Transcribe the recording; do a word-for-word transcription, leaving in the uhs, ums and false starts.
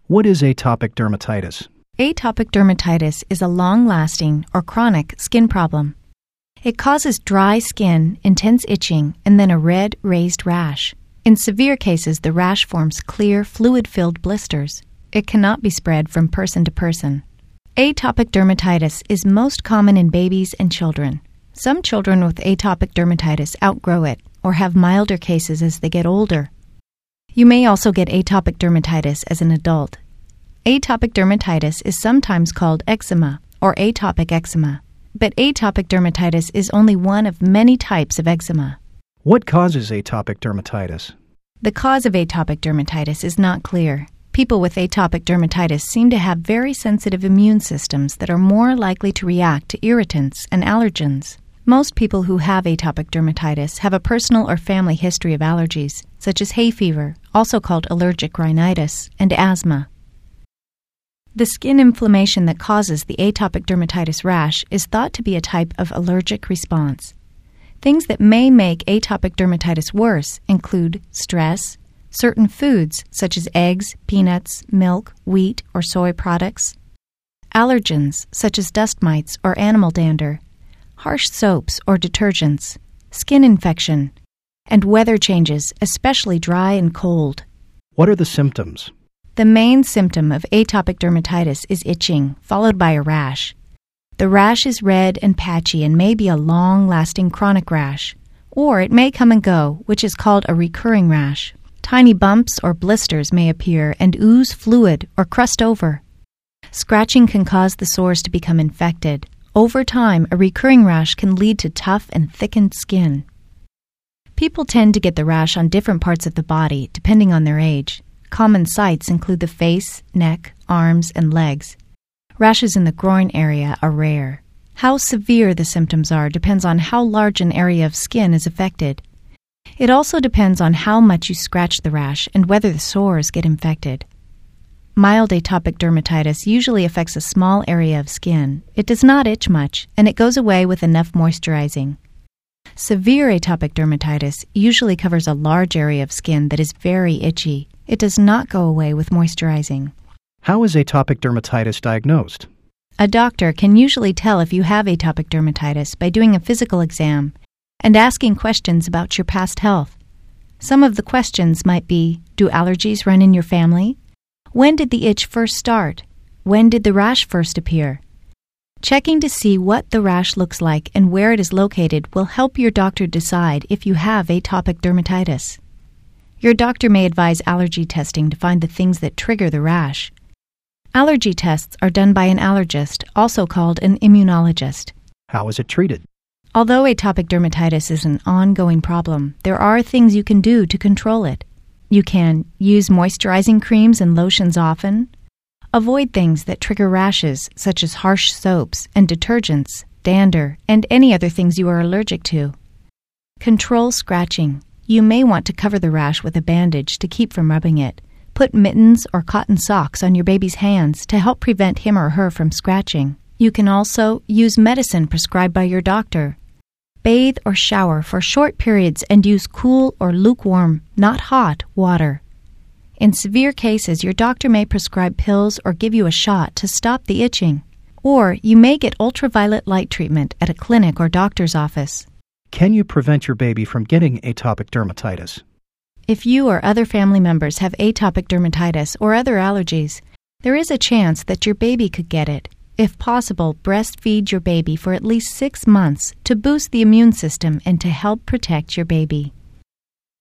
What is atopic dermatitis? Atopic dermatitis is a long-lasting or chronic skin problem. It causes dry skin, intense itching, and then a red, raised rash. In severe cases, the rash forms clear, fluid-filled blisters. It cannot be spread from person to person. Atopic dermatitis is most common in babies and children. Some children with atopic dermatitis outgrow it or have milder cases as they get older. You may also get atopic dermatitis as an adult. Atopic dermatitis is sometimes called eczema or atopic eczema, but atopic dermatitis is only one of many types of eczema. What causes atopic dermatitis? The cause of atopic dermatitis is not clear. People with atopic dermatitis seem to have very sensitive immune systems that are more likely to react to irritants and allergens. Most people who have atopic dermatitis have a personal or family history of allergies, such as hay fever, also called allergic rhinitis, and asthma. The skin inflammation that causes the atopic dermatitis rash is thought to be a type of allergic response. Things that may make atopic dermatitis worse include stress, certain foods such as eggs, peanuts, milk, wheat, or soy products, allergens such as dust mites or animal dander, harsh soaps or detergents, skin infection, and weather changes, especially dry and cold. What are the symptoms? The main symptom of atopic dermatitis is itching, followed by a rash. The rash is red and patchy and may be a long-lasting chronic rash, or it may come and go, which is called a recurring rash. Tiny bumps or blisters may appear and ooze fluid or crust over. Scratching can cause the sores to become infected. Over time, a recurring rash can lead to tough and thickened skin. People tend to get the rash on different parts of the body, depending on their age. Common sites include the face, neck, arms, and legs. Rashes in the groin area are rare. How severe the symptoms are depends on how large an area of skin is affected. It also depends on how much you scratch the rash and whether the sores get infected. Mild atopic dermatitis usually affects a small area of skin. It does not itch much, and it goes away with enough moisturizing. Severe atopic dermatitis usually covers a large area of skin that is very itchy. It does not go away with moisturizing. How is atopic dermatitis diagnosed? A doctor can usually tell if you have atopic dermatitis by doing a physical exam and asking questions about your past health. Some of the questions might be, do allergies run in your family? When did the itch first start? When did the rash first appear? Checking to see what the rash looks like and where it is located will help your doctor decide if you have atopic dermatitis. Your doctor may advise allergy testing to find the things that trigger the rash. Allergy tests are done by an allergist, also called an immunologist. How is it treated? Although atopic dermatitis is an ongoing problem, there are things you can do to control it. You can use moisturizing creams and lotions often, avoid things that trigger rashes such as harsh soaps and detergents, dander, and any other things you are allergic to. Control scratching. You may want to cover the rash with a bandage to keep from rubbing it. Put mittens or cotton socks on your baby's hands to help prevent him or her from scratching. You can also use medicine prescribed by your doctor. Bathe or shower for short periods and use cool or lukewarm, not hot, water. In severe cases, your doctor may prescribe pills or give you a shot to stop the itching. Or you may get ultraviolet light treatment at a clinic or doctor's office. Can you prevent your baby from getting atopic dermatitis? If you or other family members have atopic dermatitis or other allergies, there is a chance that your baby could get it. If possible, breastfeed your baby for at least six months to boost the immune system and to help protect your baby.